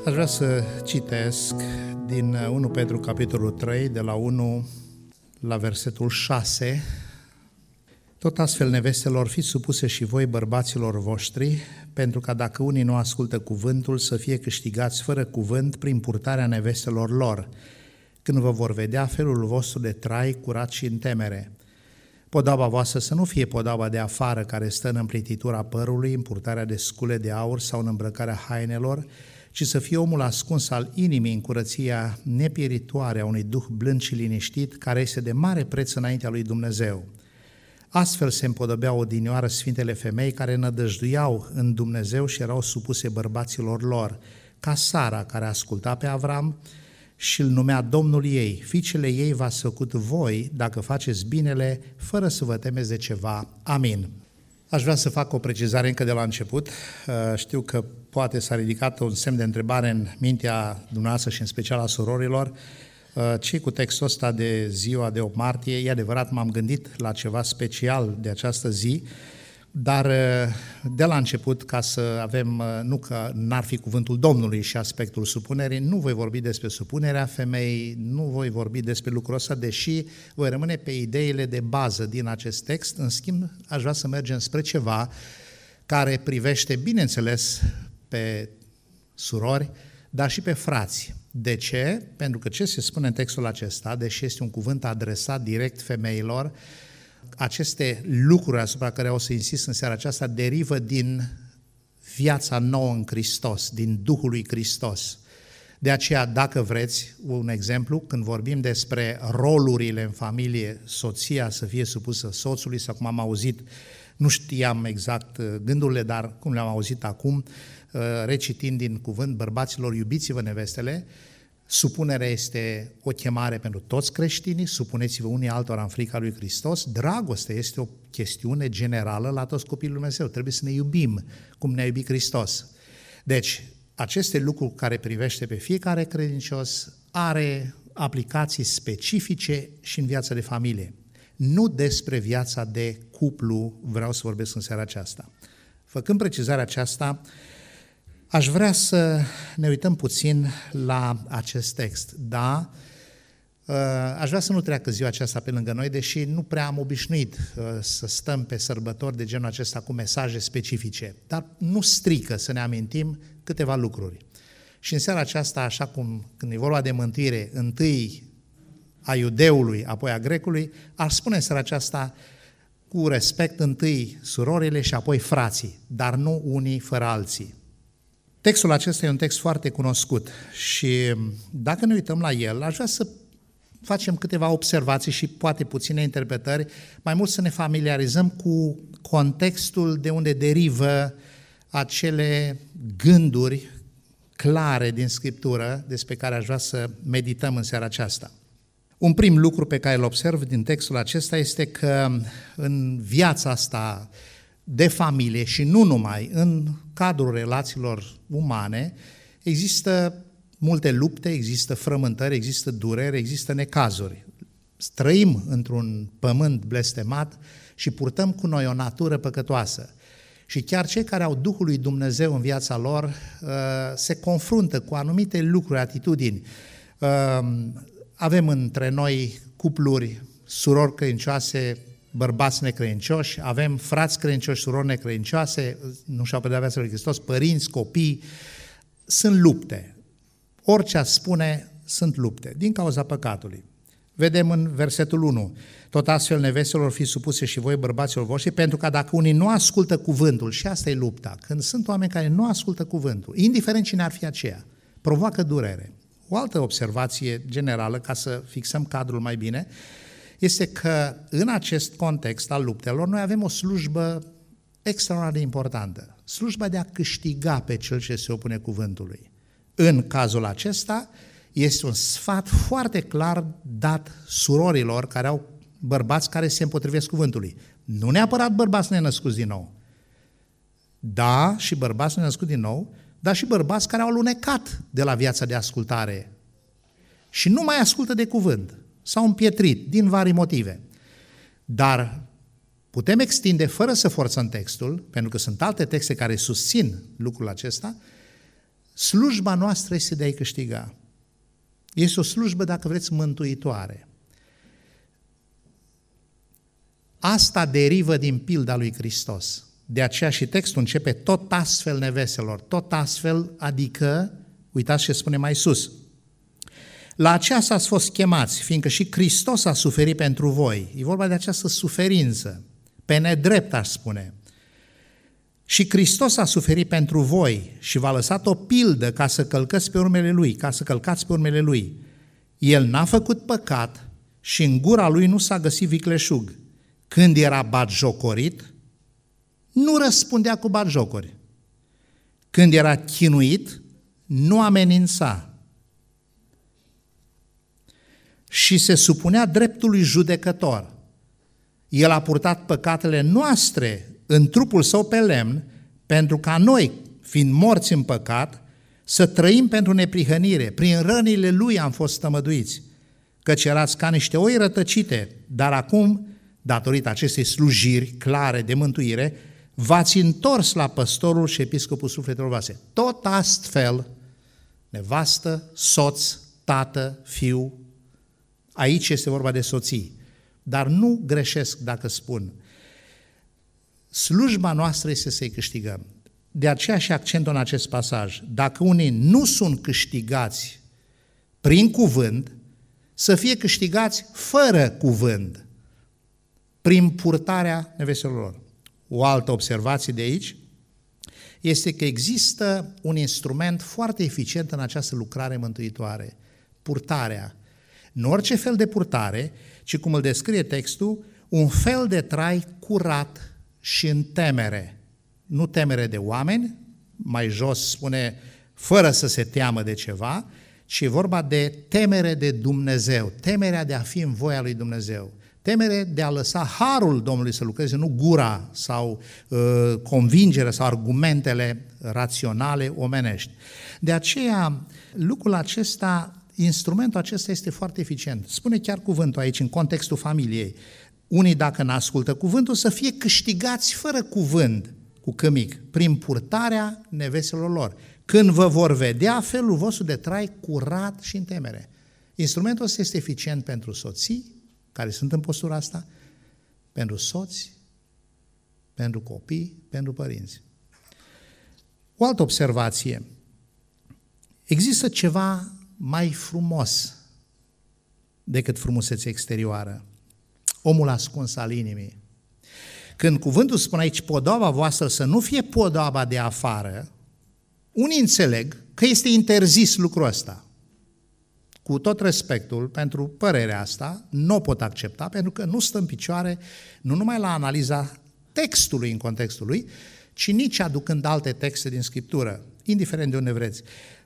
Aș vrea să citesc din 1 Petru, capitolul 3, de la 1 la versetul 6. Tot astfel, nevestelor, fiți supuse și voi bărbaților voștri, pentru ca dacă unii nu ascultă cuvântul, să fie câștigați fără cuvânt prin purtarea nevestelor lor, când vă vor vedea felul vostru de trai curat și în temere. Podoaba voastră să nu fie podoaba de afară, care stă în împletitura părului, în purtarea de scule de aur sau în îmbrăcarea hainelor, ci să fie omul ascuns al inimii în curăția nepieritoare a unui duh blând și liniștit, care este de mare preț înaintea lui Dumnezeu. Astfel se împodobeau odinioară sfintele femei care nădăjduiau în Dumnezeu și erau supuse bărbaților lor, ca Sara, care asculta pe Avram și îl numea Domnul ei. Fiicele ei v-ați făcut voi, dacă faceți binele, fără să vă temeți de ceva. Amin. Aș vrea să fac o precizare încă de la început. Știu că poate s-a ridicat un semn de întrebare în mintea dumneavoastră și în special a surorilor. Ce cu textul ăsta de ziua de 8 martie? E adevărat, m-am gândit la ceva special de această zi, dar de la început, ca să avem, nu că n-ar fi cuvântul Domnului și aspectul supunerii, nu voi vorbi despre supunerea femeii, nu voi vorbi despre lucrul ăsta, deși voi rămâne pe ideile de bază din acest text. În schimb, aș vrea să mergem spre ceva care privește, bineînțeles, pe surori, dar și pe frați. De ce? Pentru că ce se spune în textul acesta, deși este un cuvânt adresat direct femeilor, aceste lucruri asupra care o să insist în seara aceasta derivă din viața nouă în Hristos, din Duhul lui Hristos. De aceea, dacă vreți, un exemplu, când vorbim despre rolurile în familie, soția să fie supusă soțului, sau cum am auzit, nu știam exact gândurile, dar cum le-am auzit acum, recitind din cuvânt, bărbaților, iubiți-vă nevestele. Supunerea este o chemare pentru toți creștinii, supuneți-vă unii altora în frica lui Hristos. Dragostea este o chestiune generală la toți copiii lui Dumnezeu. Trebuie să ne iubim cum ne-a iubit Hristos. Deci, aceste lucruri care privește pe fiecare credincios are aplicații specifice și în viața de familie. Nu despre viața de cuplu vreau să vorbesc în seara aceasta. Făcând precizarea aceasta, aș vrea să ne uităm puțin la acest text. Da, aș vrea să nu treacă ziua aceasta pe lângă noi, deși nu prea am obișnuit să stăm pe sărbători de genul acesta cu mesaje specifice, dar nu strică să ne amintim câteva lucruri. Și în seara aceasta, așa cum când e vorba de mântuire, întâi a iudeului, apoi a grecului, aș spune în seara aceasta cu respect întâi surorile și apoi frații, dar nu unii fără alții. Textul acesta e un text foarte cunoscut și dacă ne uităm la el, aș vrea să facem câteva observații și poate puține interpretări, mai mult să ne familiarizăm cu contextul de unde derivă acele gânduri clare din Scriptură despre care aș vrea să medităm în seara aceasta. Un prim lucru pe care îl observ din textul acesta este că în viața asta de familie și nu numai, în cadrul relațiilor umane, există multe lupte, există frământări, există dureri, există necazuri. Trăim într-un pământ blestemat și purtăm cu noi o natură păcătoasă. Și chiar cei care au Duhul lui Dumnezeu în viața lor se confruntă cu anumite lucruri, atitudini. Avem între noi cupluri, surori credincioase, bărbați necredincioși, avem frați credincioși, surori necredincioase, nu și-au predat viața lui Hristos, părinți, copii, sunt lupte. Orice ați spune, sunt lupte, din cauza păcatului. Vedem în versetul 1, tot astfel nevestelor fiți supuse și voi bărbaților voștri, pentru că dacă unii nu ascultă cuvântul, și asta e lupta, când sunt oameni care nu ascultă cuvântul, indiferent cine ar fi aceea, provoacă durere. O altă observație generală, ca să fixăm cadrul mai bine, este că în acest context al luptelor noi avem o slujbă extraordinar de importantă, slujba de a câștiga pe cel ce se opune cuvântului. În cazul acesta este un sfat foarte clar dat surorilor care au bărbați care se împotrivesc cuvântului. Nu neapărat bărbați nenăscuți din nou. Da, și bărbați nenăscuți din nou, dar și bărbați care au alunecat de la viața de ascultare și nu mai ascultă de cuvânt. S-au împietrit din vari motive. Dar putem extinde, fără să forțăm textul, pentru că sunt alte texte care susțin lucrul acesta, Slujba noastră este de a-i câștiga. Este o slujbă, dacă vreți, mântuitoare. Asta derivă din pilda lui Hristos. De aceea și textul începe tot astfel, neveselor, tot astfel, adică, uitați ce spune mai sus, la aceasta ați fost chemați, fiindcă și Hristos a suferit pentru voi. E vorba de această suferință, pe nedrept aș spune. Și Hristos a suferit pentru voi și v-a lăsat o pildă ca să călcați pe urmele Lui, ca să călcați pe urmele Lui. El n-a făcut păcat și în gura Lui nu s-a găsit vicleșug. Când era batjocorit, nu răspundea cu batjocori. Când era chinuit, nu amenința. Și se supunea dreptului judecător. El a purtat păcatele noastre în trupul său pe lemn, pentru ca noi, fiind morți în păcat, să trăim pentru neprihănire. Prin rănile Lui am fost tămăduiți, căci erați ca niște oi rătăcite, dar acum, datorită acestei slujiri clare de mântuire, v-ați întors la păstorul și episcopul sufletelor voastre. Tot astfel, nevastă, soț, tată, fiu, aici este vorba de soții, dar nu greșesc dacă spun, slujba noastră este să-i câștigăm. De aceea și accentul în acest pasaj. Dacă unii nu sunt câștigați prin cuvânt, să fie câștigați fără cuvânt, prin purtarea neveselor lor. O altă observație de aici este că există un instrument foarte eficient în această lucrare mântuitoare, purtarea. Nu orice fel de purtare, ci cum îl descrie textul, un fel de trai curat și în temere. Nu temere de oameni, mai jos spune fără să se teamă de ceva, ci e vorba de temere de Dumnezeu, temerea de a fi în voia lui Dumnezeu, temere de a lăsa harul Domnului să lucreze, nu gura sau convingerea sau argumentele raționale omenești. De aceea, lucrul acesta, instrumentul acesta este foarte eficient. Spune chiar cuvântul aici, în contextul familiei. Unii, dacă n-ascultă cuvântul, să fie câștigați fără cuvânt, cu cămic, prin purtarea neveselor lor. Când vă vor vedea, felul vostru de trai curat și în temere. Instrumentul ăsta este eficient pentru soții, care sunt în postura asta, pentru soți, pentru copii, pentru părinți. O altă observație. Există ceva mai frumos decât frumusețea exterioară. Omul ascuns al inimii. Când cuvântul spune aici podoaba voastră să nu fie podoaba de afară, unii înțeleg că este interzis lucrul ăsta. Cu tot respectul pentru părerea asta, nu o pot accepta pentru că nu stă în picioare nu numai la analiza textului în contextul lui, ci nici aducând alte texte din Scriptură, indiferent de unde vreți.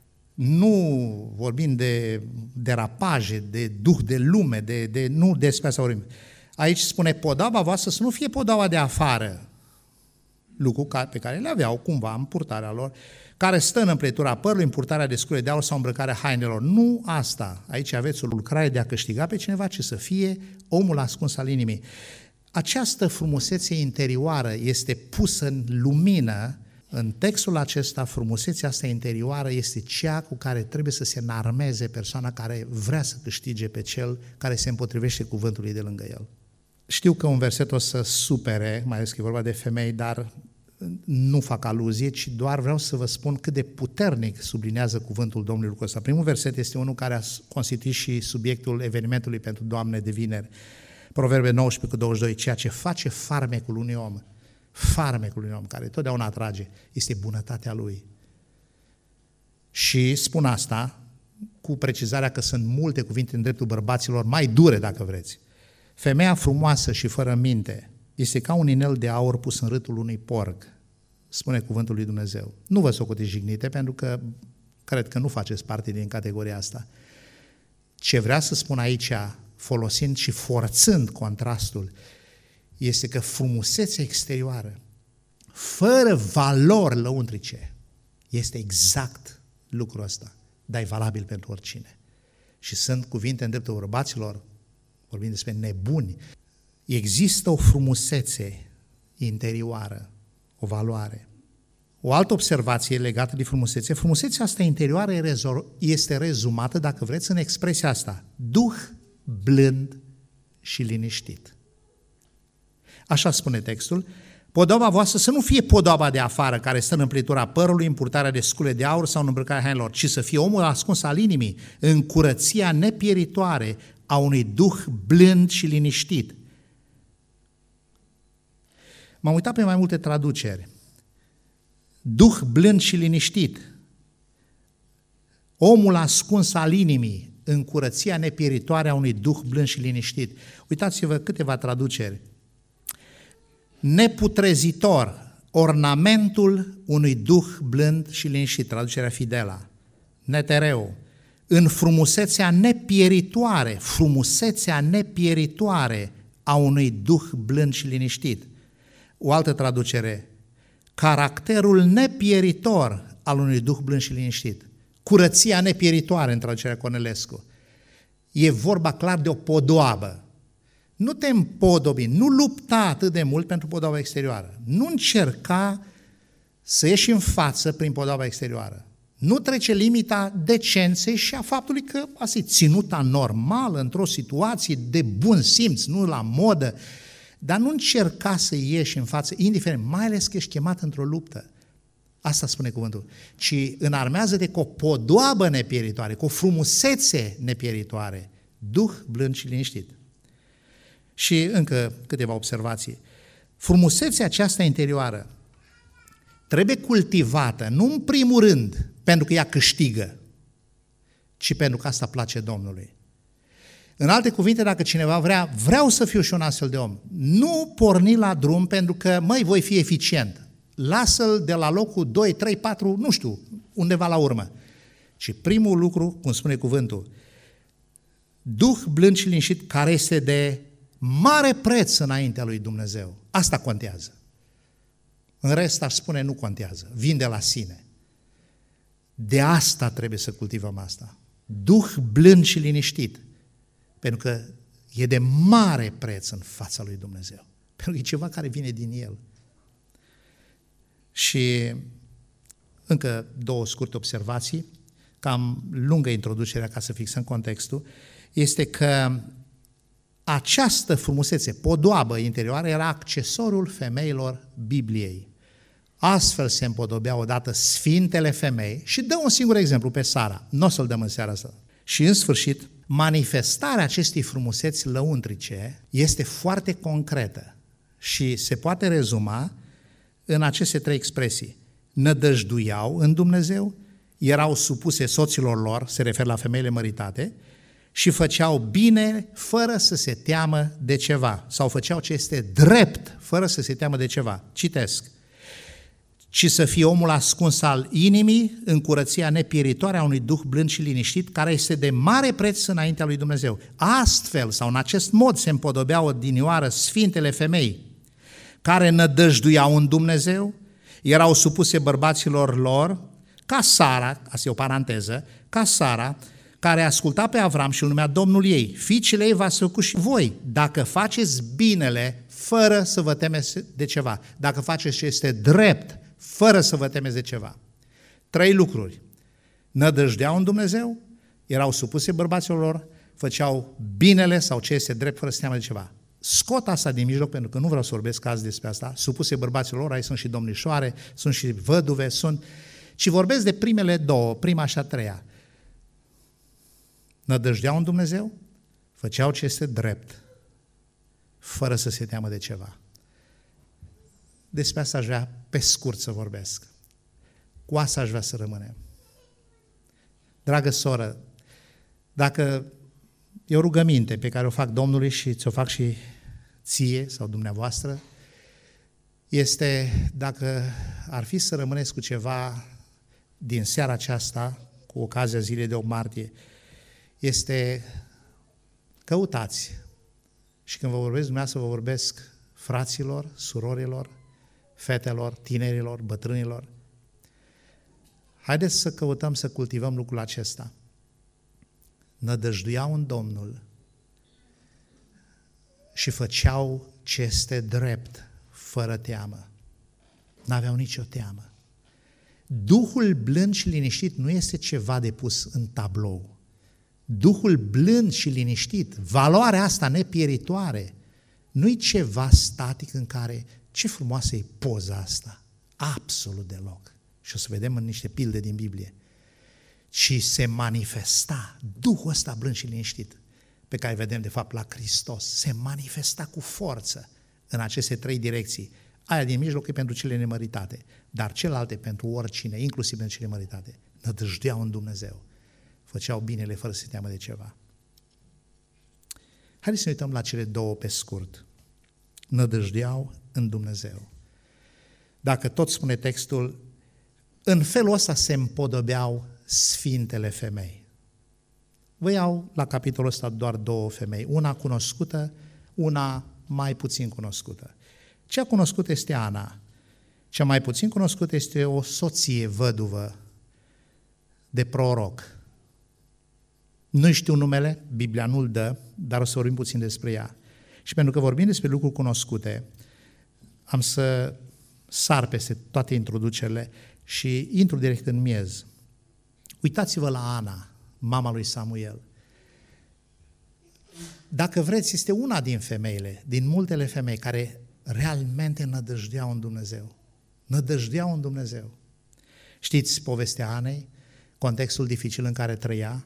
Nu vorbim de derapaje, de duh de lume, nu despre asta vorbim. Aici spune podoaba voastră să nu fie podoaba de afară, lucru pe care le aveau cumva în purtarea lor, care stă în împletura părului, în purtarea de scule de aur sau îmbrăcarea hainelor. Nu asta. Aici aveți o lucrare de a câștiga pe cineva, ci să fie omul ascuns al inimii. Această frumusețe interioară este pusă în lumină. În textul acesta, frumusețea asta interioară este cea cu care trebuie să se înarmeze persoana care vrea să câștige pe cel care se împotrivește cuvântului de lângă el. Știu că un verset o să supere, mai ales că e vorba de femei, dar nu fac aluzie, ci doar vreau să vă spun cât de puternic sublinează cuvântul Domnului lucrul ăsta. Primul verset este unul care a constituit și subiectul evenimentului pentru Doamne de vineri. Proverbe 19:22, ceea ce face farmecul unui om, care totdeauna atrage, este bunătatea lui. Și spun asta cu precizarea că sunt multe cuvinte în dreptul bărbaților, mai dure dacă vreți. Femeia frumoasă și fără minte este ca un inel de aur pus în râtul unui porc, spune cuvântul lui Dumnezeu. Nu vă socotiți jignite, pentru că cred că nu faceți parte din categoria asta. Ce vrea să spun aici, folosind și forțând contrastul, este că frumusețea exterioară, fără valori lăuntrice, este exact lucrul ăsta, dar e valabil pentru oricine. Și sunt cuvinte în dreptul bărbaților, vorbim despre nebuni. Există o frumusețe interioară, o valoare. O altă observație legată de frumusețe, frumusețea asta interioară este rezumată, dacă vreți, în expresia asta: duh blând și liniștit. Așa spune textul: podoaba voastră să nu fie podoaba de afară, care stă în împlitura părului, în purtarea de scule de aur sau în îmbrăcarea hainelor, ci să fie omul ascuns al inimii, în curăția nepieritoare a unui duh blând și liniștit. M-am uitat pe mai multe traduceri. Duh blând și liniștit. Omul ascuns al inimii, în curăția nepieritoare a unui duh blând și liniștit. Uitați-vă câteva traduceri. Neputrezitor, ornamentul unui duh blând și liniștit, traducerea Fidela. Netereu, în frumusețea nepieritoare a unui duh blând și liniștit. O altă traducere: caracterul nepieritor al unui duh blând și liniștit. Curăția nepieritoare, în traducerea Cornelescu. E vorba clar de o podoabă. Nu te împodobi, nu lupta atât de mult pentru podoaba exterioară. Nu încerca să ieși în față prin podoaba exterioară. Nu trece limita decenței și a faptului că asta e ținuta normală, într-o situație de bun simț, nu la modă, dar nu încerca să ieși în față, indiferent, mai ales că ești chemat într-o luptă. Asta spune cuvântul. Ci înarmează-te cu o podoabă nepieritoare, cu o frumusețe nepieritoare, duh blând și liniștit. Și încă câteva observații. Frumusețea aceasta interioară trebuie cultivată, nu în primul rând pentru că ea câștigă, ci pentru că asta place Domnului. În alte cuvinte, dacă cineva vreau să fiu și un astfel de om, nu porni la drum pentru că, voi fi eficient. Lasă-l de la locul 2, 3, 4, nu știu, undeva la urmă. Și primul lucru, cum spune cuvântul, duh blând și liniștit, care este de mare preț înaintea lui Dumnezeu. Asta contează. În rest, aș spune, nu contează. Vin de la sine. De asta trebuie să cultivăm asta. Duh blând și liniștit. Pentru că e de mare preț în fața lui Dumnezeu. Pentru că e ceva care vine din El. Și încă două scurte observații, cam lungă introducerea ca să fixăm contextul, este că această frumusețe, podoabă interioară, era accesoriul femeilor Bibliei. Astfel se împodobeau odată sfintele femei și dă un singur exemplu pe Sara, nu o să-l dăm în seara asta. Și în sfârșit, manifestarea acestei frumuseți lăuntrice este foarte concretă și se poate rezuma în aceste trei expresii. Nădăjduiau în Dumnezeu, erau supuse soților lor, se referă la femeile măritate, și făceau bine fără să se teamă de ceva, sau făceau ce este drept fără să se teamă de ceva. Citesc: ci să fie omul ascuns al inimii în curăția nepieritoare a unui duh blând și liniștit, care este de mare preț înaintea lui Dumnezeu. Astfel, sau în acest mod, se împodobeau odinioară sfintele femei, care nădăjduiau în Dumnezeu, erau supuse bărbaților lor, ca Sara, asta e o paranteză, ca Sara, care asculta pe Avram și îl numea Domnul ei. Fiicele ei v-ați făcut și voi, dacă faceți binele fără să vă temeți de ceva, dacă faceți ce este drept, fără să vă temeți de ceva. Trei lucruri: nădăjdeau în Dumnezeu, erau supuse bărbaților lor, făceau binele sau ce este drept fără să teamă de ceva. Scot asta din mijloc pentru că nu vreau să vorbesc azi despre asta. Supuse bărbaților lor, aici sunt și domnișoare, sunt și văduve, ci vorbesc de primele două, prima și a treia. Nădăjdeau în Dumnezeu, făceau ce este drept, fără să se teamă de ceva. Despre asta aș vrea pe scurt să vorbesc. Cu asta aș vrea să rămânem. Dragă soră, dacă e o rugăminte pe care o fac Domnului și ți-o fac și ție sau dumneavoastră, este dacă ar fi să rămâneți cu ceva din seara aceasta, cu ocazia zilei de 8 martie, este căutați. Și când vă vorbesc dumneavoastră, vă vorbesc fraților, surorilor, fetelor, tinerilor, bătrânilor. Haideți să căutăm să cultivăm lucrul acesta. Nădăjduiau în Domnul și făceau ce este drept, fără teamă. N-aveau nicio teamă. Duhul blând și liniștit nu este ceva de pus în tablou. Duhul blând și liniștit, valoarea asta nepieritoare, nu-i ceva static în care, ce frumoasă e poza asta, absolut deloc. Și o să vedem în niște pilde din Biblie. Ci se manifesta, Duhul ăsta blând și liniștit, pe care vedem de fapt la Hristos, se manifesta cu forță în aceste trei direcții. Aia din mijloc e pentru cele nemăritate, dar celelalte pentru oricine, inclusiv pentru cele măritate. Nădăjdeau în Dumnezeu, făceau binele fără să se teamă de ceva. Haideți să ne uităm la cele două pe scurt. Nădăjdeau în Dumnezeu. Dacă tot spune textul, în felul ăsta se împodobeau sfintele femei. Vă iau la capitolul ăsta doar două femei, una cunoscută, una mai puțin cunoscută. Cea cunoscută este Ana, cea mai puțin cunoscută este o soție văduvă de proroc. Nu știu numele, Biblia nu-l dă, dar o să vorbim puțin despre ea. Și pentru că vorbim despre lucruri cunoscute, am să sar peste toate introducerile și intru direct în miez. Uitați-vă la Ana, mama lui Samuel. Dacă vreți, este una din femeile, din multele femei care realmente nădăjdeau în Dumnezeu. Nădăjdeau în Dumnezeu. Știți povestea Anei, contextul dificil în care trăia?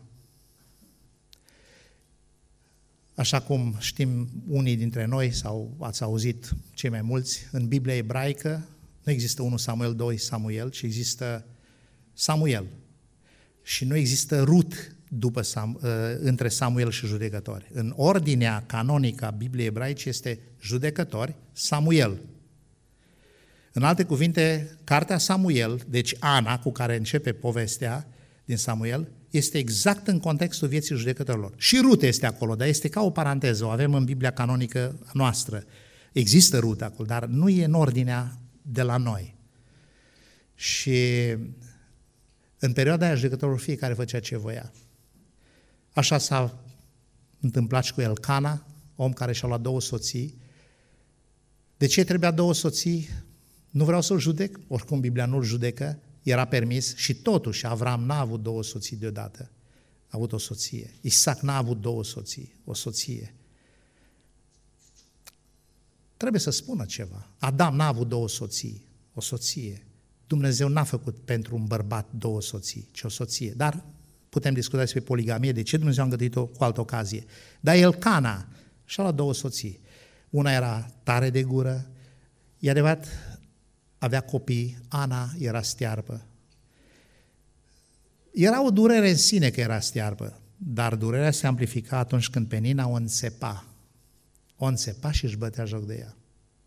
Așa cum știm unii dintre noi, sau ați auzit cei mai mulți, în Biblia ebraică nu există 1 Samuel, 2 Samuel, ci există Samuel. Și nu există Rut între Samuel și judecători. În ordinea canonică a Bibliei ebraice este judecători, Samuel. În alte cuvinte, cartea Samuel, deci Ana, cu care începe povestea din Samuel, este exact în contextul vieții judecătorilor. Și Rut este acolo, dar este ca o paranteză, o avem în Biblia canonică noastră. Există Rut acolo, dar nu e în ordinea de la noi. Și în perioada aia judecătorul fiecare făcea ce voia. Așa s-a întâmplat și cu Elcana, om care și-a luat 2 soții. De ce trebuia 2 soții? Nu vreau să-l judec, oricum Biblia nu-l judecă, era permis și totuși Avram n-a avut 2 soții deodată, a avut o soție. Isaac n-a avut 2 soții, o soție. Trebuie să spună ceva. Adam n-a avut 2 soții, o soție. Dumnezeu n-a făcut pentru un bărbat 2 soții, ci o soție. Dar putem discuta despre poligamie, de ce Dumnezeu a îngăduit-o cu altă ocazie. Dar Elcana și-a luat 2 soții. Una era tare de gură, e adevărat, avea copii, Ana era stearpă. Era o durere în sine că era stearpă, dar durerea se amplifica atunci când Penina o înțepa. O înțepa și își bătea joc de ea.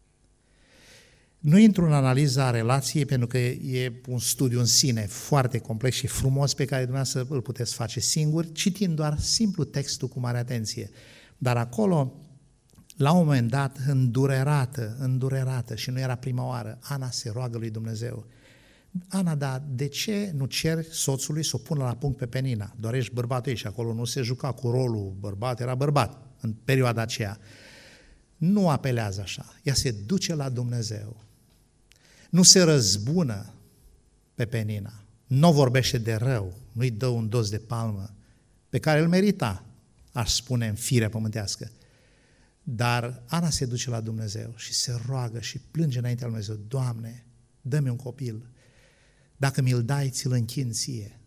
Nu intru în analiza relației pentru că e un studiu în sine foarte complex și frumos pe care dumneavoastră îl puteți face singuri, citind doar simplu textul cu mare atenție. Dar acolo, la un moment dat, îndurerată și nu era prima oară, Ana se roagă lui Dumnezeu. Ana, dar de ce nu ceri soțului să o pună la punct pe Penina? Doar ești bărbatul ei și acolo nu se juca cu rolul bărbat, era bărbat în perioada aceea. Nu apelează așa, ea se duce la Dumnezeu. Nu se răzbună pe Penina, nu vorbește de rău, nu-i dă un dos de palmă, pe care îl merita, aș spune, în firea pământească. Dar Ana se duce la Dumnezeu și se roagă și plânge înaintea lui Dumnezeu, Doamne, dă-mi un copil, dacă mi-l dai, ți-l închin ție.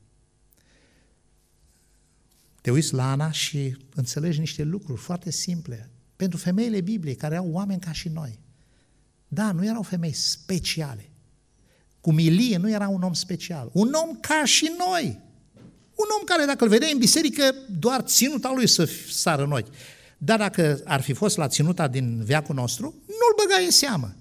Te uiți la Ana și înțelegi niște lucruri foarte simple, pentru femeile Bibliei, care au oameni ca și noi. Da, nu erau femei speciale. Cum Ilie nu era un om special, un om ca și noi. Un om care, dacă îl vedeai în biserică, doar ținuta lui să sară în ochi. Dar dacă ar fi fost la ținuta din veacul nostru, nu-l băgai în seamă.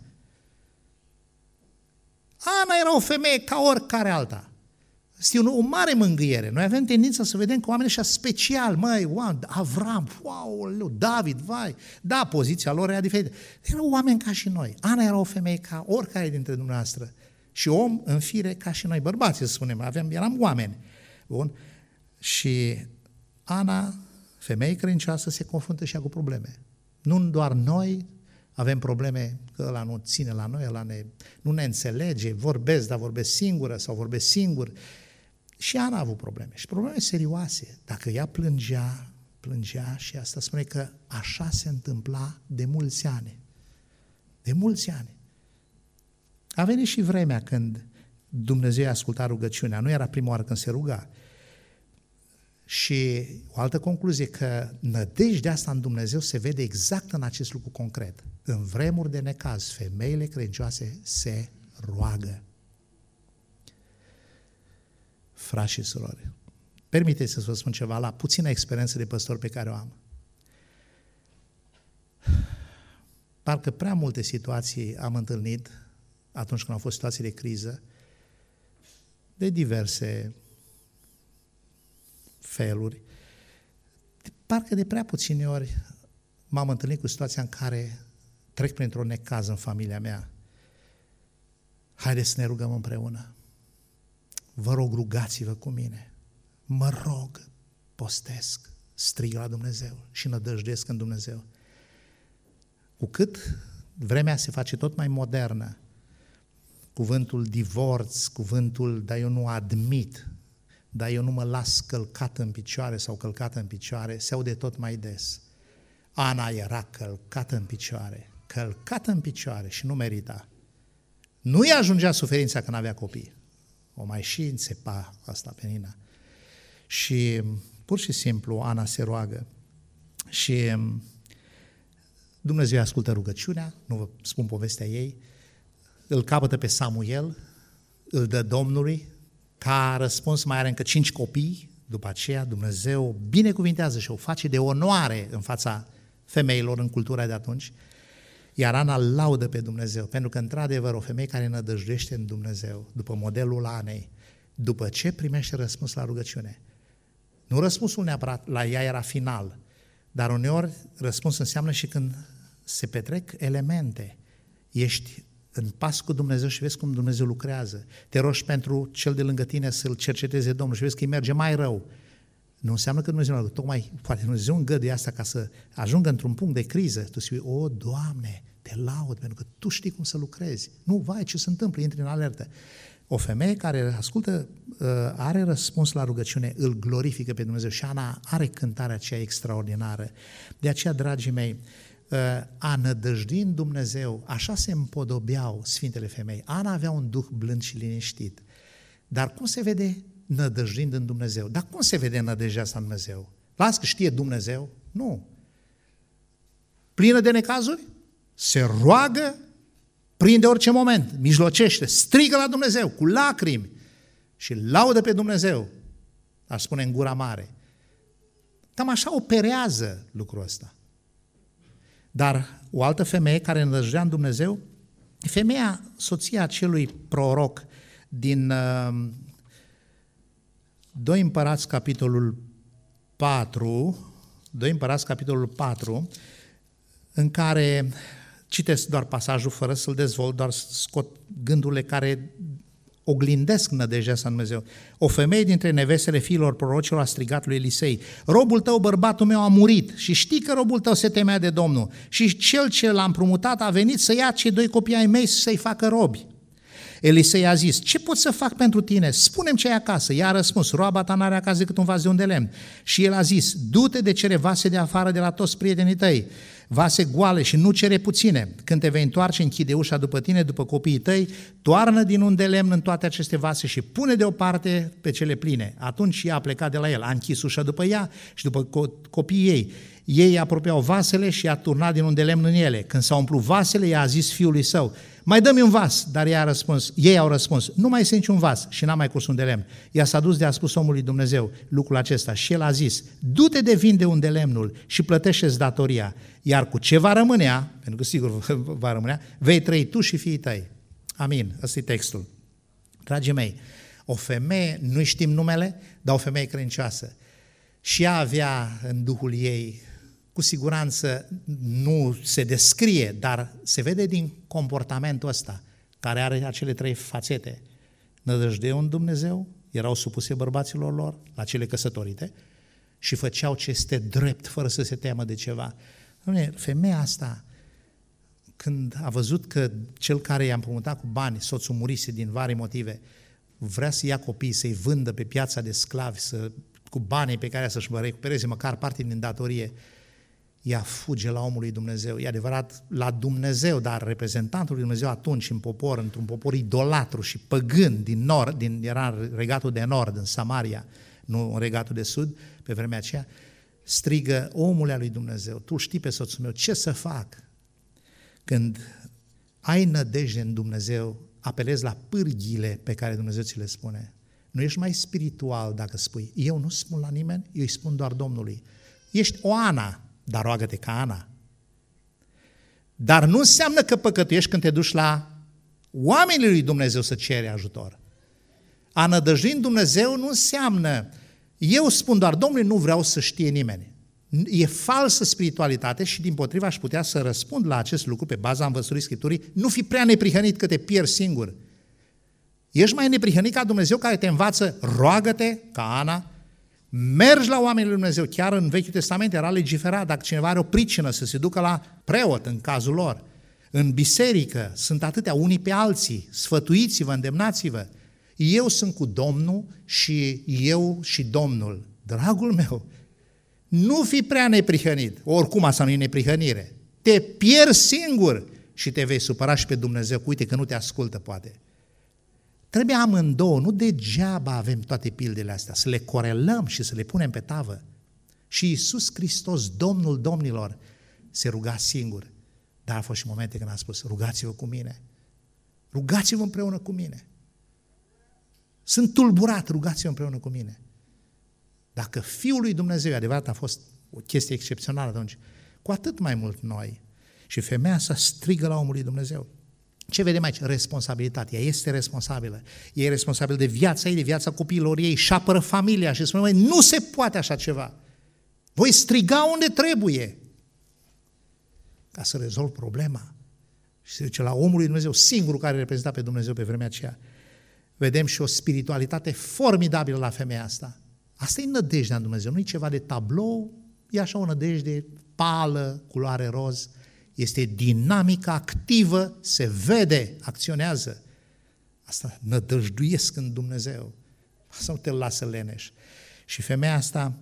Ana era o femeie ca oricare alta. Este o mare mângâiere. Noi avem tendința să vedem că oamenii ăștia special, Avram, wow, David, vai, da, poziția lor era diferită. Erau oameni ca și noi. Ana era o femeie ca oricare dintre dumneavoastră. Și om în fire ca și noi, bărbații, să spunem, eram oameni. Bun? Și Ana, femeie credincioasă, se confruntă și ea cu probleme. Nu doar noi, avem probleme că ăla nu ține la noi, nu ne înțelege, vorbesc, dar vorbesc singură sau vorbesc singur. Și Ana a avut probleme și probleme serioase. Dacă ea plângea și asta spune că așa se întâmpla de mulți ani. De mulți ani. A venit și vremea când Dumnezeu i-a ascultat rugăciunea, nu era prima oară când se ruga. Și o altă concluzie, că nădejdea asta în Dumnezeu se vede exact în acest lucru concret. În vremuri de necaz, femeile credincioase se roagă. Frați și surori, permiteți să vă spun ceva la puțină experiență de păstor pe care o am. Parcă prea multe situații am întâlnit atunci când au fost situații de criză, de diverse feluri. Parcă de prea puține ori m-am întâlnit cu situația în care trec printr-o necaz în familia mea. Haideți să ne rugăm împreună. Vă rog, rugați-vă cu mine. Mă rog, postesc, strig la Dumnezeu și nădăjduiesc în Dumnezeu. Cu cât vremea se face tot mai modernă, cuvântul divorț, cuvântul dar eu nu admit, dar eu nu mă las călcat în picioare sau călcată în picioare, se aude tot mai des. Ana era călcată în picioare și nu merita. Nu-i ajungea suferința când avea copii. O mai și înțepa asta pe Nina. Și pur și simplu Ana se roagă și Dumnezeu ascultă rugăciunea, nu vă spun povestea ei, îl capătă pe Samuel, îl dă Domnului, ca răspuns mai are încă 5 copii, după aceea Dumnezeu binecuvintează și o face de onoare în fața femeilor în cultura de atunci, iar Ana laudă pe Dumnezeu, pentru că într-adevăr o femeie care nădăjduiește în Dumnezeu, după modelul Anei, după ce primește răspuns la rugăciune, nu răspunsul neapărat la ea era final, dar uneori răspuns înseamnă și când se petrec elemente, ești în pas cu Dumnezeu și vezi cum Dumnezeu lucrează, te rogi pentru cel de lângă tine să-l cerceteze Domnul și vezi că îi merge mai rău, nu înseamnă că Dumnezeu, tocmai poate Dumnezeu îngăduie asta ca să ajungă într-un punct de criză, tu spui, o, Doamne, te laud pentru că Tu știi cum să lucrezi, nu, vai, ce se întâmplă, intri în alertă. O femeie care ascultă, are răspuns la rugăciune, îl glorifică pe Dumnezeu și Ana are cântarea aceea extraordinară. De aceea, dragii mei, a nădăjdui în Dumnezeu, așa se împodobeau Sfintele Femei. Ana avea un duh blând și liniștit. Dar cum se vede nădăjduind în Dumnezeu? Dar cum se vede nădejdea asta în Dumnezeu? Las că știe Dumnezeu? Nu. Plină de necazuri? Se roagă, prinde orice moment, mijlocește, strigă la Dumnezeu cu lacrimi și laudă pe Dumnezeu, aș spune în gura mare. Cam așa operează lucrul ăsta. Dar o altă femeie care nădăjdea în Dumnezeu, femeia, soția acelui proroc din 2 Împărați, capitolul 4, în care citesc doar pasajul fără să-l dezvolt, doar scot gândurile care oglindesc nădejdea sa în Dumnezeu. O femeie dintre nevestele fiilor prorocilor a strigat lui Elisei, robul tău, bărbatul meu, a murit și știi că robul tău se temea de Domnul și cel ce l-a împrumutat a venit să ia cei 2 copii ai mei să-i facă robi. Elisei a zis, ce pot să fac pentru tine? Spune-mi ce ai acasă. Ea a răspuns, roaba ta n-are acasă decât un vas de un de lemn. Și el a zis, du-te de cere vase de afară de la toți prietenii tăi, vase goale și nu cere puține. Când te vei întoarce, închide ușa după tine, după copiii tăi, toarnă din un de lemn în toate aceste vase și pune deoparte pe cele pline. Atunci ea a plecat de la el, a închis ușa după ea și după copiii ei. Ei apropiau vasele și a turnat din un de lemn în ele. Când s-au umplut vasele, ea a zis fiului său, mai dă-mi un vas, dar ei au răspuns, nu mai este niciun vas și n-a mai curs un de lemn. Ea s-a dus de a spus omului Dumnezeu lucrul acesta și el a zis, du-te de vinde un de lemnul și plătește-ți datoria, iar cu ce va rămânea, pentru că sigur va rămânea, vei trăi tu și fiii tăi. Amin, ăsta e textul. Dragii mei, o femeie, nu știm numele, dar o femeie credincioasă și ea avea în duhul ei, cu siguranță nu se descrie, dar se vede din comportamentul ăsta, care are acele 3 fațete. Nădăjduiau în Dumnezeu, erau supuse bărbaților lor, la cele căsătorite, și făceau ce este drept, fără să se teamă de ceva. Femeia asta când a văzut că cel care i-a împrumutat cu bani, soțul murise din vari motive, vrea să ia copiii, să-i vândă pe piața de sclavi, cu banii pe care să-și recupereze măcar parte din datorie, ea fuge la omul lui Dumnezeu. E adevărat, la Dumnezeu, dar reprezentantul lui Dumnezeu atunci în popor, într-un popor idolatru și păgân din nord, era regatul de nord, în Samaria, nu în regatul de sud, pe vremea aceea, strigă: omule al lui Dumnezeu, tu știi pe soțul meu, ce să fac? Când ai nădejde în Dumnezeu, apelezi la pârghiile pe care Dumnezeu ți le spune. Nu ești mai spiritual dacă spui: eu nu spun la nimeni, eu îi spun doar Domnului. Ești o Ana, dar roagă-te ca Ana. Dar nu înseamnă că păcătuiești când te duci la oamenii lui Dumnezeu să ceri ajutor. A nădăjdui în Dumnezeu nu înseamnă: eu spun doar Domnului, nu vreau să știe nimeni. E falsă spiritualitate și dimpotrivă aș putea să răspund la acest lucru pe baza învățăturii Scripturii: nu fi prea neprihănit că te pierzi singur. Ești mai neprihănit ca Dumnezeu care te învață: roagă-te ca Ana, mergi la oamenii lui Dumnezeu. Chiar în Vechiul Testament era legiferat, dacă cineva are o pricină, să se ducă la preot în cazul lor. În biserică sunt atâtea, unii pe alții, sfătuiți-vă, îndemnați-vă. Eu sunt cu Domnul și eu și Domnul. Dragul meu, nu fi prea neprihănit, oricum asta nu e neprihănire. Te pierzi singur și te vei supăra și pe Dumnezeu, uite că nu te ascultă poate. Trebuie amândouă, nu degeaba avem toate pildele astea, să le corelăm și să le punem pe tavă. Și Iisus Hristos, Domnul domnilor, se ruga singur, dar a fost și momente când a spus: rugați-vă cu mine, rugați-vă împreună cu mine. Sunt tulburat, rugați-vă împreună cu mine. Dacă Fiul lui Dumnezeu, adevărat, a fost o chestie excepțională atunci, cu atât mai mult noi. Și femeia asta strigă la omul lui Dumnezeu. Ce vedem aici? Responsabilitate. Ea este responsabilă. Ea e responsabilă de viața ei, de viața copiilor ei, și apără familia și spune: nu se poate așa ceva. Voi striga unde trebuie ca să rezolv problema. Și se duce la omul lui Dumnezeu, singurul care reprezenta pe Dumnezeu pe vremea aceea. Vedem și o spiritualitate formidabilă la femeia asta. Asta e nădejdea în Dumnezeu, nu e ceva de tablou, e așa o nădejde pală, culoare roz, este dinamică, activă, se vede, acționează. Asta nădăjduiesc în Dumnezeu, asta nu te lasă leneș. Și femeia asta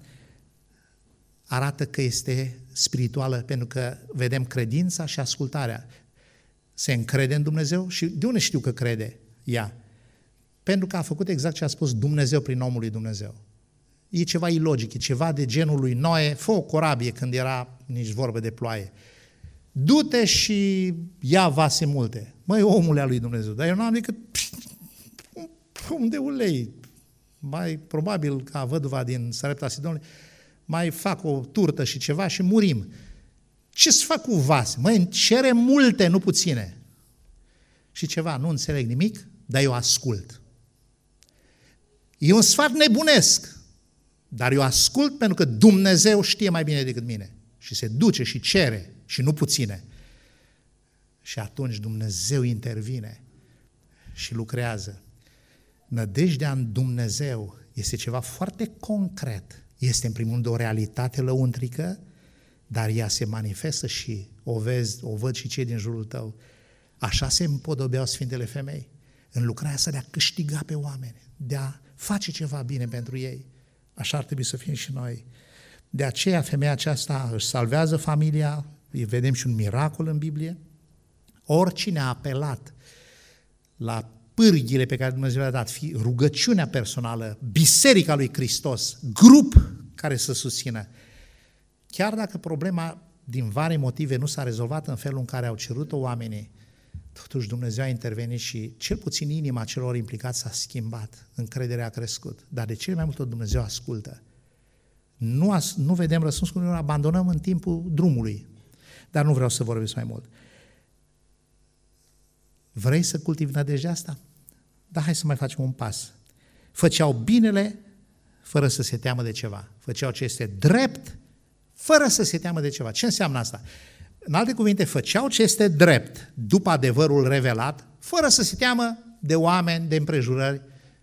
arată că este spirituală, pentru că vedem credința și ascultarea. Se încrede în Dumnezeu și de unde știu că crede ea? Pentru că a făcut exact ce a spus Dumnezeu prin omul lui Dumnezeu. E ceva ilogic, e ceva de genul lui Noe: fă o corabie când era nici vorbă de ploaie. Du-te și ia vase multe. Măi, omule al lui Dumnezeu, dar eu n-am decât un pum de ulei. Mai probabil ca văduva din Sarepta Sidonului, mai fac o turtă și ceva și murim. Ce să fac cu vase? Măi, îmi cere multe, nu puține. Și ceva, nu înțeleg nimic, dar eu ascult. E un sfat nebunesc, dar eu ascult pentru că Dumnezeu știe mai bine decât mine. Și se duce și cere și nu puține. Și atunci Dumnezeu intervine și lucrează. Nădejdea în Dumnezeu este ceva foarte concret. Este în primul rând o realitate lăuntrică, dar ea se manifestă și o văd și cei din jurul tău. Așa se împodobeau Sfintele Femei, în lucrarea asta de a câștiga pe oameni, de a face ceva bine pentru ei. Așa ar trebui să fim și noi. De aceea femeia aceasta își salvează familia, vedem și un miracol în Biblie. Oricine a apelat la pârghile pe care Dumnezeu le-a dat, fie rugăciunea personală, Biserica lui Hristos, grup care să susțină, chiar dacă problema din vari motive nu s-a rezolvat în felul în care au cerut-o oamenii, totuși Dumnezeu a intervenit și cel puțin inima celor implicați s-a schimbat, încrederea a crescut, dar de cele mai multe ori Dumnezeu ascultă. Nu vedem răspunsul, nu abandonăm în timpul drumului, dar nu vreau să vorbesc mai mult. Vrei să cultivi nădejdea asta? Da, hai să mai facem un pas. Făceau binele fără să se teamă de ceva. Făceau ce este drept fără să se teamă de ceva. Ce înseamnă asta? În alte cuvinte, făceau ce este drept după adevărul revelat, fără să se teamă de oameni, de împrejurări.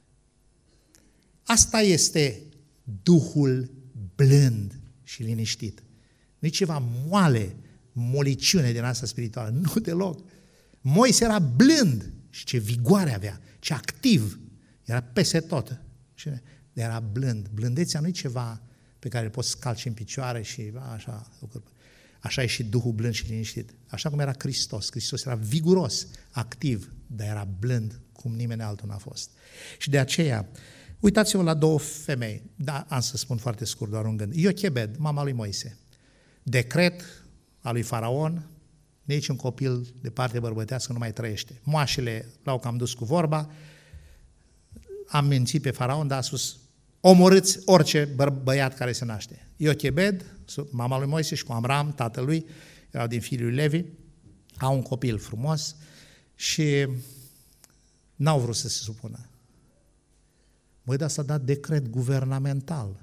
Asta este Duhul blând și liniștit. Nu e ceva moale, moliciune din asta spirituală. Nu deloc. Moise era blând și ce vigoare avea, ce activ. Era peste tot. Era blând. Blândețea nu e ceva pe care îl poți calci în picioare și așa. Așa e și Duhul blând și liniștit. Așa cum era Hristos. Hristos era viguros, activ, dar era blând cum nimeni altul n-a fost. Și de aceea, uitați-vă la două femei. Da, am să spun foarte scurt, doar un gând. Iochebed, mama lui Moise. Decret al lui Faraon, nici un copil de parte bărbătească nu mai trăiește. Moașele l-au cam dus cu vorba, am mințit pe Faraon, dar a spus, omorâți orice băiat care se naște. Iochebed, mama lui Moise și cu Amram, tatălui, erau din fiii lui Levi, au un copil frumos și n-au vrut să se supună. Măi, dar s-a dat decret guvernamental.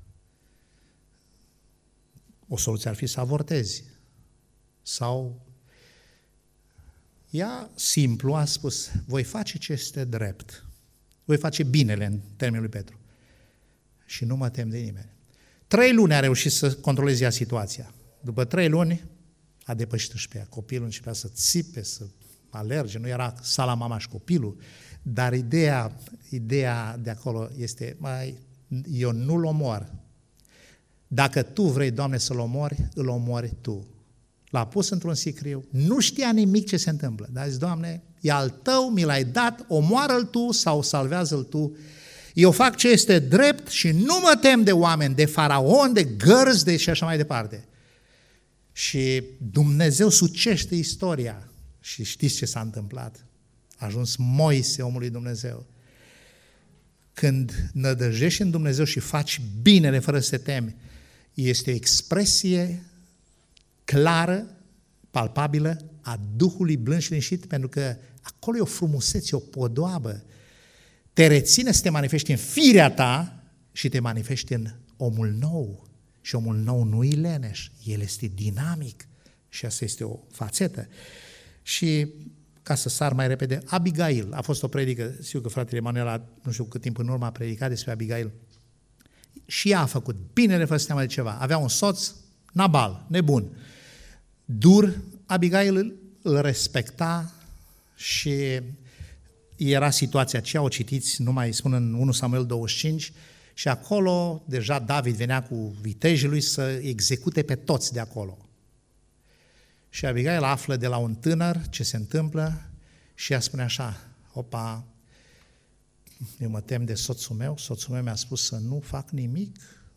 O soluție ar fi să avortezi. Sau ea simplu a spus, voi face ce este drept. Voi face binele în termenul lui Petru. Și nu mă tem de nimeni. 3 luni a reușit să controleze ea situația. După 3 luni a depășit-o și pe ea. Copilul începea să țipe, să alerge. Nu era sala mama și copilul. Dar ideea de acolo este, eu nu-l omor. Dacă tu vrei, Doamne, să-l omori, îl omori tu. L-a pus într-un sicriu, nu știa nimic ce se întâmplă. Dar zis, Doamne, e al tău, mi l-ai dat, omoară-l tu sau salvează-l tu. Eu fac ce este drept și nu mă tem de oameni, de faraon, de gărzi, de și așa mai departe. Și Dumnezeu sucește istoria. Și știți ce s-a întâmplat? A ajuns Moise, omul lui Dumnezeu. Când nădăjdești în Dumnezeu și faci binele fără să te temi, este o expresie clară, palpabilă, a Duhului blând și liniștit, pentru că acolo e o frumusețe, o podoabă. Te reține să te manifesti în firea ta și te manifesti în omul nou. Și omul nou nu e leneș, el este dinamic și asta este o fațetă. Și ca să sar mai repede, Abigail, a fost o predică, știu că fratele Emanuel, nu știu cât timp în urmă a predicat despre Abigail, și ea a făcut binele fără să teamă de ceva. Avea un soț, Nabal, nebun, dur, Abigail îl respecta și era situația aceea, o citiți, nu mai spun în 1 Samuel 25, și acolo deja David venea cu vitejii lui să execute pe toți de acolo. Și Abigail află de la un tânăr ce se întâmplă și ea spune așa, opa, eu mă tem de soțul meu mi-a spus să nu fac nimic.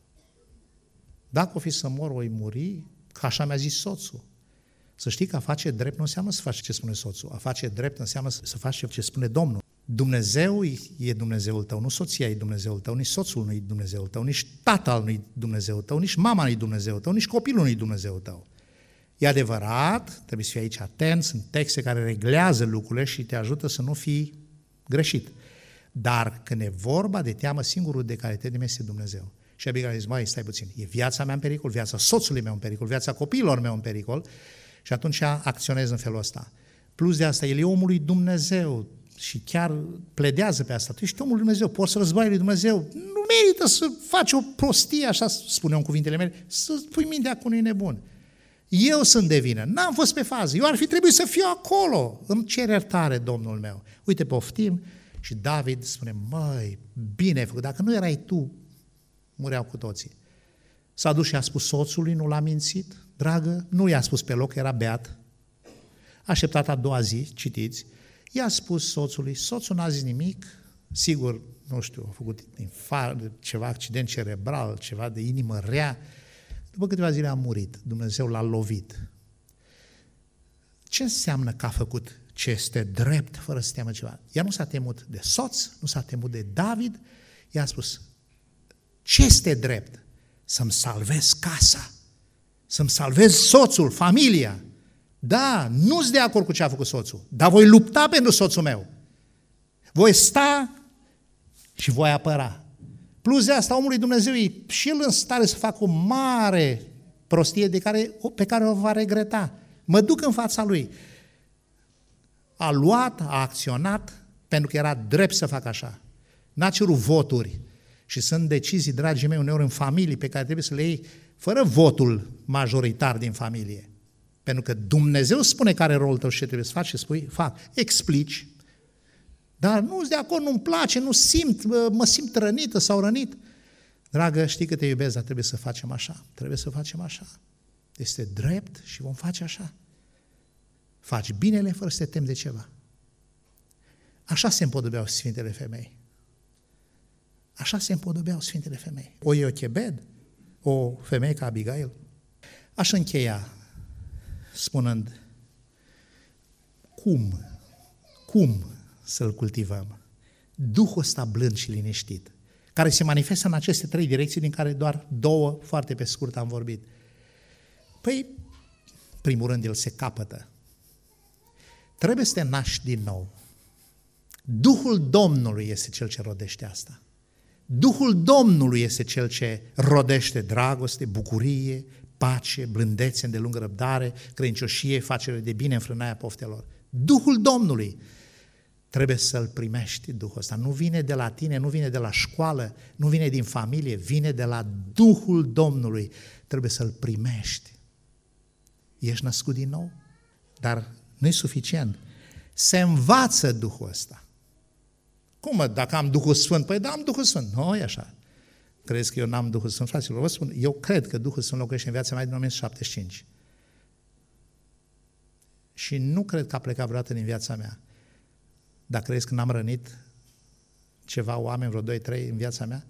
Dacă o fi să mor, o-i muri, că așa mi-a zis soțul. Să știi că a face drept nu înseamnă să faci ce spune soțul, a face drept înseamnă să faci ce spune Domnul. Dumnezeu e Dumnezeul tău, nu soția e Dumnezeul tău, nici soțul nu e Dumnezeul tău, nici tatăl nu e Dumnezeul tău, nici mama nu e Dumnezeul tău, nici copilul nu e Dumnezeul tău. E adevărat, trebuie să fii aici atent, sunt texte care reglează lucrurile și te ajută să nu fii greșit. Dar când e vorba de teamă, singurul de care te temi este Dumnezeu. Și Abigail zice, mai stai puțin, e viața mea în pericol, viața soțului meu în pericol, viața copiilor meu în pericol și atunci acționez în felul ăsta. Plus de asta, el e omul lui Dumnezeu și chiar pledează pe asta. Tu ești omul lui Dumnezeu, poți să război lui Dumnezeu, nu merită să faci o prostie, așa spun eu în cuvintele mele, să pui mintea cu unui nebun. Eu sunt de vină, n-am fost pe fază, eu ar fi trebuit să fiu acolo, îmi cer iertare, Domnul meu. Uite, poftim și David spune, măi, bine ai făcut, dacă nu erai tu, mureau cu toții. S-a dus și a spus soțului, nu l-a mințit, dragă, nu i-a spus pe loc, era beat. A așteptat a doua zi, citiți, i-a spus soțului, soțul n-a zis nimic, sigur, nu știu, a făcut ceva accident cerebral, ceva de inimă rea. După câteva zile a murit, Dumnezeu l-a lovit. Ce înseamnă că a făcut ce este drept fără să teamă ceva? Ea nu s-a temut de soț, nu s-a temut de David, ea a spus, ce este drept? Să-mi salvez casa, să-mi salvez soțul, familia. Da, nu-s de acord cu ce a făcut soțul, dar voi lupta pentru soțul meu. Voi sta și voi apăra. Plus de asta, omul lui Dumnezeu e și el în stare să facă o mare prostie pe care o va regreta. Mă duc în fața lui. A luat, a acționat, pentru că era drept să facă așa. N-a cerut voturi. Și sunt decizii, dragii mei, uneori în familii pe care trebuie să le iei fără votul majoritar din familie. Pentru că Dumnezeu spune care e rolul tău și ce trebuie să faci și spui, fac, explici. Dar nu-s de acord, nu-mi place, nu simt, mă simt rănită sau rănit. Dragă, știi că te iubesc, dar trebuie să facem așa. Trebuie să facem așa. Este drept și vom face așa. Faci binele fără să te temi de ceva. Așa se împodobeau Sfintele Femei. Așa se împodobeau Sfintele Femei. O Iochebed, o femeie ca Abigail. Aș încheia spunând cum să-l cultivăm. Duhul ăsta blând și liniștit, care se manifestă în aceste 3 direcții, din care doar 2 foarte pe scurt am vorbit. Păi, primul rând, el se capătă. Trebuie să te naști din nou. Duhul Domnului este cel ce rodește asta. Duhul Domnului este cel ce rodește dragoste, bucurie, pace, blândețe, îndelungă răbdare, credincioșie, facere de bine, înfrânarea poftelor. Duhul Domnului. Trebuie să-l primești, Duhul ăsta. Nu vine de la tine, nu vine de la școală, nu vine din familie, vine de la Duhul Domnului. Trebuie să-l primești. Ești născut din nou? Dar nu-i suficient. Se învață Duhul ăsta. Cum mă, dacă am Duhul Sfânt? Păi da, am Duhul Sfânt. Nu, e așa. Crezi că eu n-am Duhul Sfânt? Fraților, vă spun, eu cred că Duhul Sfânt locuiește în viața mea din 1975. Și nu cred că a plecat vreodată din viața mea. Dar crezi că n-am rănit ceva oameni, vreo 2-3 în viața mea?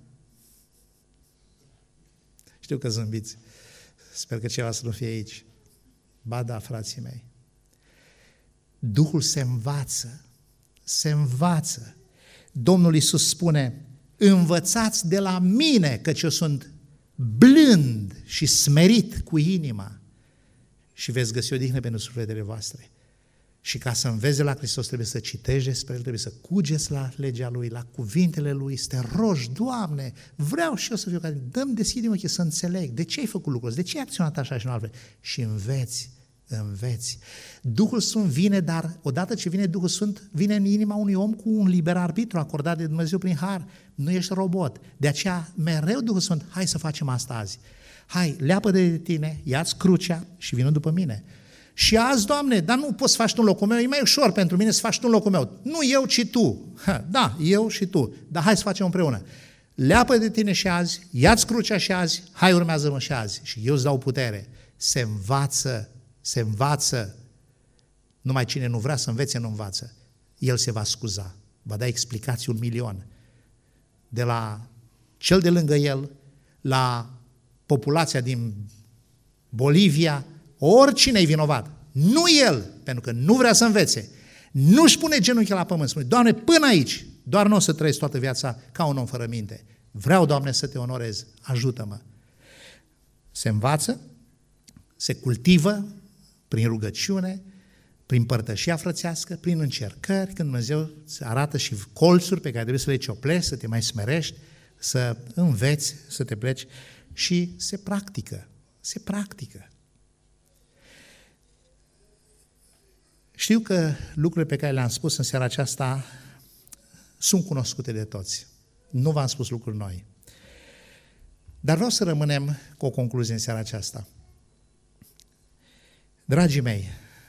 Știu că zâmbiți. Sper că ceva să nu fie aici. Ba da, frații mei. Duhul se învață. Se învață. Domnul Iisus spune, învățați de la mine, căci eu sunt blând și smerit cu inima și veți găsi odihnă pentru sufletele voastre. Și ca să înveți de la Hristos trebuie să citești despre El, trebuie să cugeți la legea Lui, la cuvintele Lui, să te rogi, Doamne, vreau și eu să fiu ca tine, dă-mi, deschide-mi ochii să înțeleg, de ce ai făcut lucrul ăsta, de ce ai acționat așa și nu altfel? Și înveți. Duhul Sfânt vine, dar odată ce vine Duhul Sfânt, vine în inima unui om cu un liber arbitru acordat de Dumnezeu prin har. Nu ești robot. De aceea, mereu Duhul Sfânt, hai să facem asta azi. Hai, leapă de tine, ia-ți crucea și vină după mine. Și azi, Doamne, dar nu poți să faci tu în locul meu, e mai ușor pentru mine să faci tu în locul meu. Nu eu, ci tu. Da, eu și tu. Dar hai să facem împreună. Leapă de tine și azi, ia-ți crucea și azi, hai urmează-mă și azi. Și eu îți dau putere. Se învață. Numai cine nu vrea să învețe, nu învață. El se va scuza, va da explicații 1.000.000. De la cel de lângă el, la populația din Bolivia, oricine e vinovat. Nu el, pentru că nu vrea să învețe. Nu-și pune genunchiul la pământ, spune, Doamne, până aici, doar nu o să trăiesc toată viața ca un om fără minte. Vreau, Doamne, să te onorez, ajută-mă. Se învață, se cultivă prin rugăciune, prin părtășia frățească, prin încercări, când Dumnezeu îți arată și colțuri pe care trebuie să le cioplești, să te mai smerești, să înveți, să te pleci și se practică. Știu că lucrurile pe care le-am spus în seara aceasta sunt cunoscute de toți. Nu v-am spus lucruri noi. Dar vreau să rămânem cu o concluzie în seara aceasta. Dragii mei,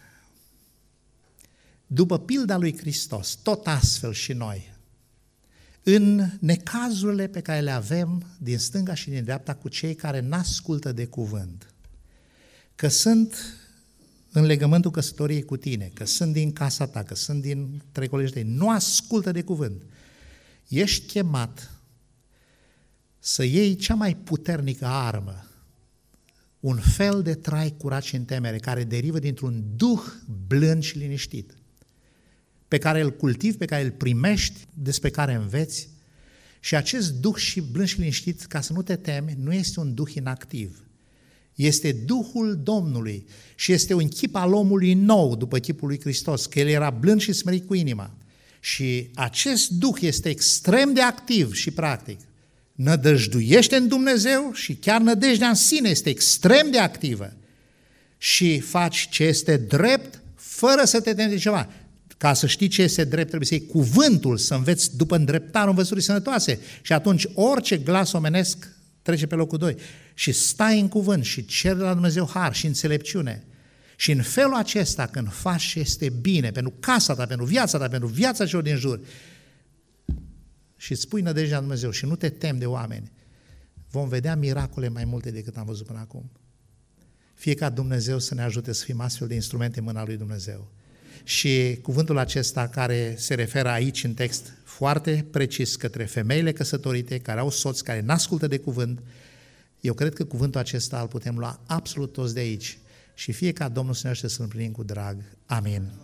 după pilda lui Hristos, tot astfel și noi, în necazurile pe care le avem din stânga și din dreapta cu cei care n-ascultă de cuvânt, că sunt în legământul căsătoriei cu tine, că sunt din casa ta, că sunt dintre colegii tăi, nu ascultă de cuvânt, ești chemat să iei cea mai puternică armă, un fel de trai curat și în temere, care derivă dintr-un duh blând și liniștit, pe care îl cultivi, pe care îl primești, despre care înveți. Și acest duh și blând și liniștit, ca să nu te temi, nu este un duh inactiv. Este Duhul Domnului și este un chip al omului nou, după chipul lui Hristos, că el era blând și smerit cu inima. Și acest duh este extrem de activ și practic. Nădăjduiește în Dumnezeu și chiar nădejdea în sine este extrem de activă. Și faci ce este drept fără să te temi de ceva. Ca să știi ce este drept, trebuie să iei cuvântul, să înveți după îndreptarea învățăturii sănătoase. Și atunci orice glas omenesc trece pe locul 2. Și stai în cuvânt și ceri de la Dumnezeu har și înțelepciune. Și în felul acesta, când faci ce este bine pentru casa ta, pentru viața celor din jur, și îți pui nădejdea în Dumnezeu și nu te temi de oameni, vom vedea miracole mai multe decât am văzut până acum. Fie ca Dumnezeu să ne ajute să fim astfel de instrumente în mâna lui Dumnezeu. Și cuvântul acesta care se referă aici în text foarte precis către femeile căsătorite, care au soți, care n-ascultă de cuvânt, eu cred că cuvântul acesta îl putem lua absolut toți de aici. Și fie ca Domnul să ne ajute să-l împlinim cu drag. Amin.